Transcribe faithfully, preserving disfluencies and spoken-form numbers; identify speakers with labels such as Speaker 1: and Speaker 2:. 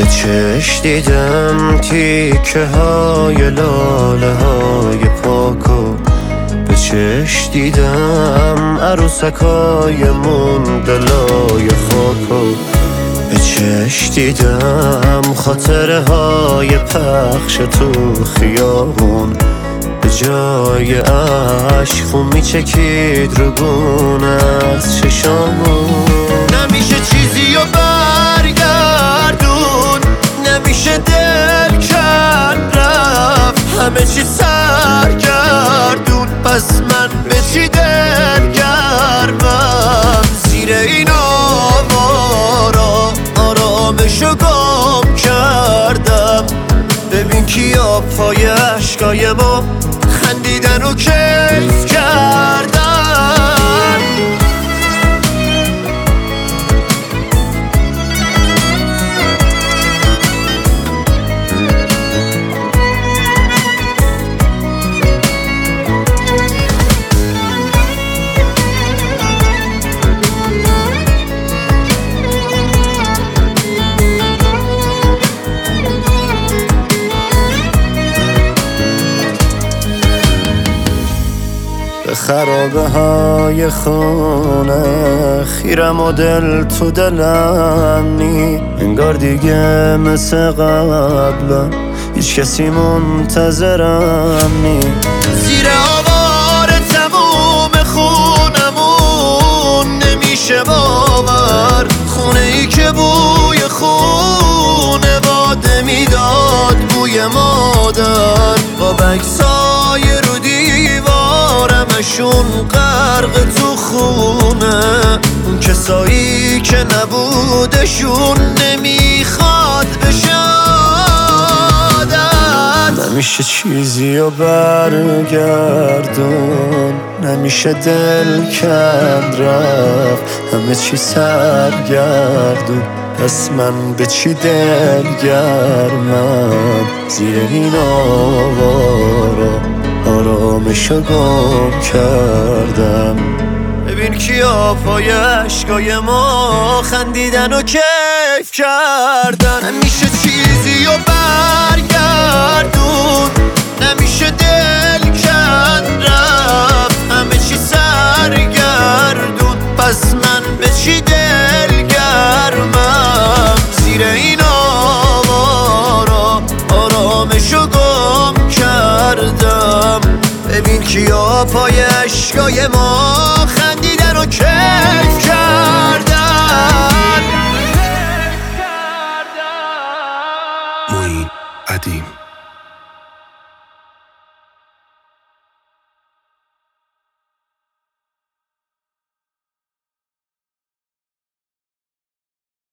Speaker 1: به چش دیدم تیکه های لاله های پاکو، به چش دیدم عروسکای موندلای خاکو، به چش دیدم خاطره های پخش تو خیابون، به جای عشق خون میچکید رو گونه از چشامون. نمیشه چیزی رو برگردون، نمیشه دل کن رفت، همه چی سرگردون، پس من به چی دل گرمم؟ زیر این آوارا آرامشو گم کردم. ببین کیا پای عشقای ما خندیدن و کیف کردن. به خرابه های خونه خیرم و دل تو دلم نی، انگار دیگه مثل قبلا هیچ کسی منتظرم نی. زیر آوار تموم خونمون نمیشه باور، خونه ای که بوی خونه باده میداد بوی مادر، با بکسای رو دیوارمشون غرق تو خونه، اون کسایی که نبودشون نمیخواد بشادن. نمیشه چیزی رو برگردون، نمیشه دل کند رفت، همه چی سرگردون، پس من به چی دل گرمم؟ زیر این آوارا آرامشو گم کردم. ببین کیا پای عشقای ما خندیدن و کیف کردن. نمیشه چیزی رو برگردون، نمیشه دل کند رفت، همه چی سرگردون، پس من به چی دل گرمم؟ زیر این آوارا آرامشو گم کردم. ببین کیا پای عشقای ما خندیدن و کیف کردن.
Speaker 2: معین قدیم.